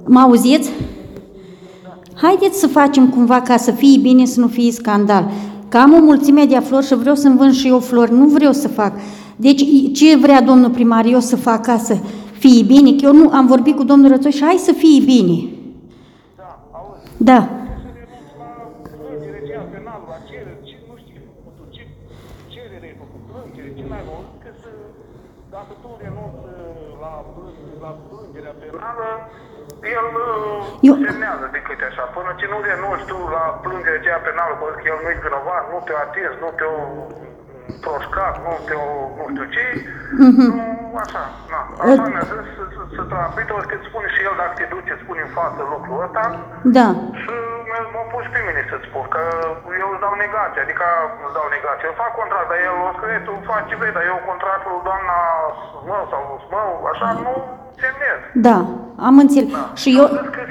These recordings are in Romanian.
Mă auziți? Haideți să facem cumva ca să fie bine, să nu fie scandal. Că am o mulțime de flori și vreau să-mi vând și eu flori, nu vreau să fac. Deci ce vrea domnul primar eu să fac ca să fie bine? Că eu nu am vorbit cu domnul Rățoi și hai să fie bine. Da, auzi. Da. Să renunți la plângere, cea penală, la cerere, ce, nu știu, ce cerere ai făcut, plângere, ce n-ai făcut, că dacă tu renunți la plângerea penală, el semnează de câte așa. Până ce nu renunți tu la plângerea cea penală, că el nu-i vinovat, nu te-a atins, nu te-a proșcat, nu te-a nu știu ce, nu așa, na. Așa mi-a zis să transmit, o să spune și el dacă te duce, spune în față lucrul ăsta. Da. Și m-a pus pe mine să-ți spun, că eu îți dau negație, adică îți dau negație. Eu fac contract, dar el o scrie, tu faci ce vrei, dar eu contractul doamna Smău sau Smău, așa, nu semnez. Da, am înțeles. Da. Și eu... Zis că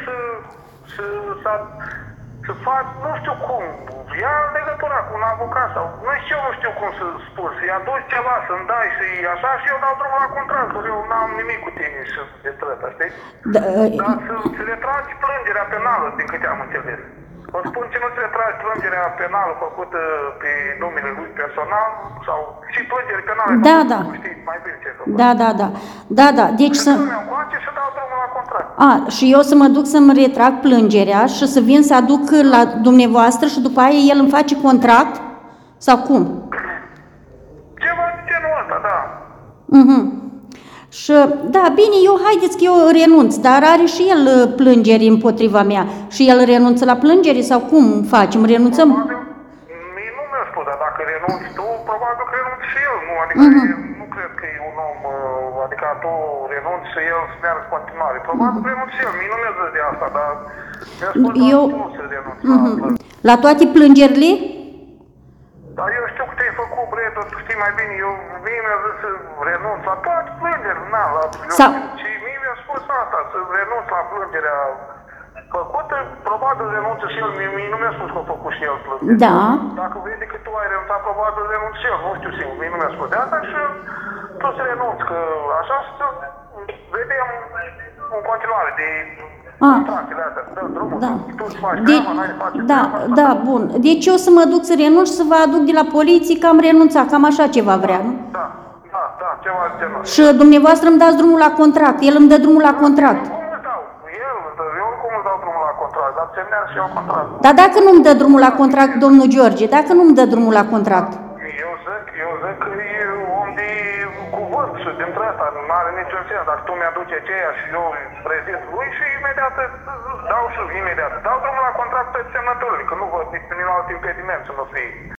să fac, nu știu cum, ia legătura cu un avocat sau, nu știu cum să spun, să-i aduci ceva, să-mi dai și așa și eu dau drumul la contract, că eu n-am nimic cu tine și de trătă, știi? Da, Dar să retragi plângerea penală, din câte am înțeles. O spun ce nu se retragi plângerea penală făcută pe numele lui personal sau și plângere penală da, făcută, da. știi mai bine ce făcut. Da, da, da. Da, da, deci să... Să încoace și dau drumul la contract. A, și eu să mă duc să-mi retrag plângerea și să vin să aduc la dumneavoastră și după aia el îmi face contract? Sau cum? Ceva de genul ăsta, da. Și, da, bine, haideți că eu renunț, dar are și el plângeri împotriva mea. Și el renunță la plângeri sau cum facem? Renunțăm? Probabil, mie nu mi-a spus, dar dacă renunți tu, probabil că renunți și el, nu? Adică nu cred că e un om, adică tu renunți și el să meargă în continuare. Probabil că renunți și el, mie nu mi-a zis de asta, dar mi-a spus Eu... doar tu să renunți la plângeri. La toate plângerile? Dar eu știu că te-ai făcut, bre, tu știi mai bine, mie mi-a zis să renunț la toate plângerile, na, și mie mi-a spus asta, să renunț la plângerea făcută, probabil renunță și el, mie nu mi-a spus că a făcut și el plângere. Da. Dacă vede că tu ai renunțat, probabil renunță și el, nu știu sigur, mie nu mi-a spus de asta și tu să renunți, că așa să vedem în continuare de contractele astea, să dăm drumul, Da. tu îți faci Deci, treaba, n-ai face da, treaba. da, bun. Deci eu să mă duc să renunț și să vă aduc de la poliție că am renunțat, cam așa ceva vrea, nu? Da, ceva de genul ăsta. Și dumneavoastră îmi dați drumul la contract, el îmi dă drumul la contract. Cum îți dau? Eu cum îți dau drumul la contract, dar semnează și eu contract. Dar dacă nu-mi dă drumul la contract, domnul George, dacă nu-mi dă drumul la contract? Eu zic că e om de cuvânt și dintre asta nu are niciun sens. Dacă tu mi-aduci aceea și eu îi prezint lui și imediat îți dau și imediat. Dau drumul la contract pe semnătorului, că nu văd niciun alt impediment să nu fie.